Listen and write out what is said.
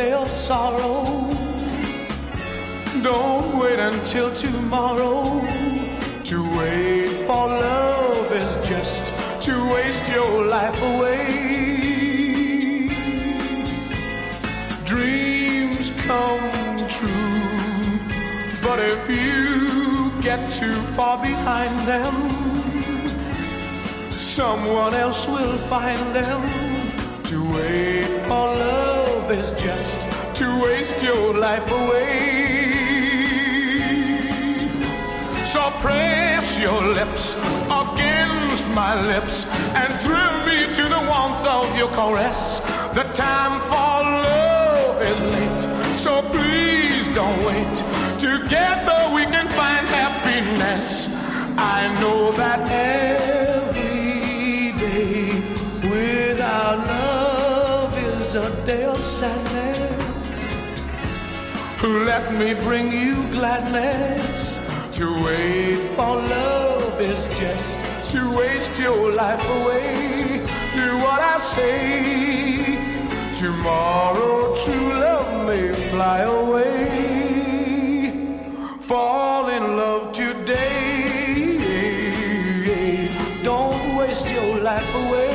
day of sorrow. Don't wait until tomorrow. To wait for love is just to waste your life away. Dreams come true, but if you get too far behind them, someone else will find them. To wait for love is just to waste your life away. So press your lips against my lips and thrill me to the warmth of your caress. The time for love is late, so please don't wait. Together we can find happiness. I know that every day without love is a day of sadness. Let me bring you gladness. To wait for love is just to waste your life away. Do what I say. Tomorrow true love may fly away. Fall in love today. Don't waste your life away.